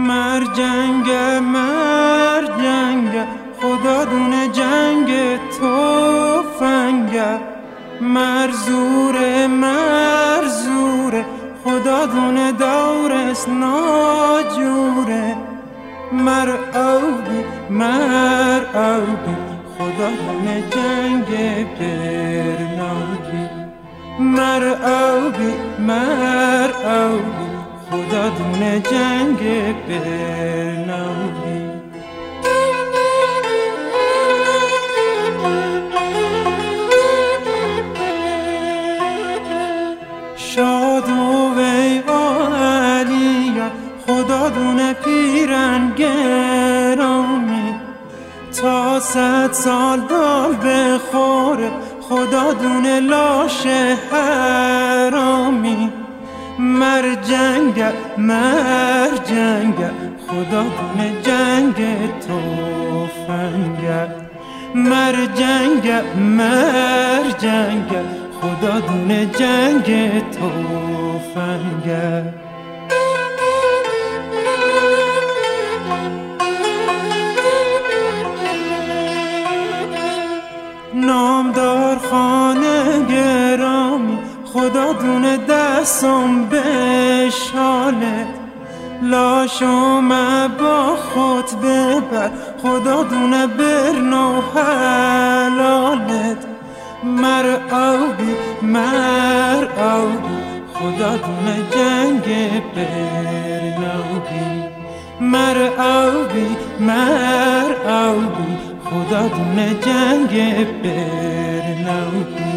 مر جنگ خدا دونه جنگ توفنگه، مر زوره خدا دونه دورس ناجوره، مر اوبی خدا دونه جنگ برنابی، مر اوبی خدا دونه جنگ برنابی. شاد و وی عالیا خدا دونه پیرن گرامی، تا 100 سال دال بخوره خدا دونه لاش حرامی، مر جنگ خدا دونه جنگ توفنگه، مر جنگ خدا دونه جنگ توفنگه. نامدار خانه گرامی خدا دونه دستم بشاله، لاشم با خود ببر خدا دونه برنو حلالت، مر اوبی خدا دونه جنگ برنابی، مر اوبی خدا دونه جنگ برنابی.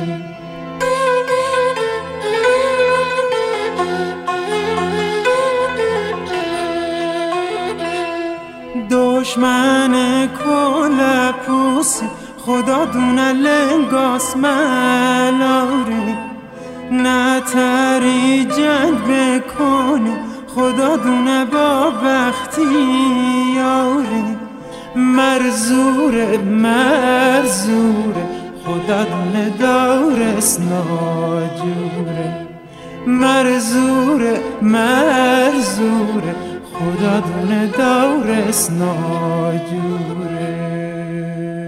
دشمن کل پوسی خدا دونه لنگاس ملاری، نه تری جنگ بکنی خدا دونه با بختی یاری، مر زوره خدا دونه دورس ناجوره، مر زوره خدا دونه دورس ناجوره.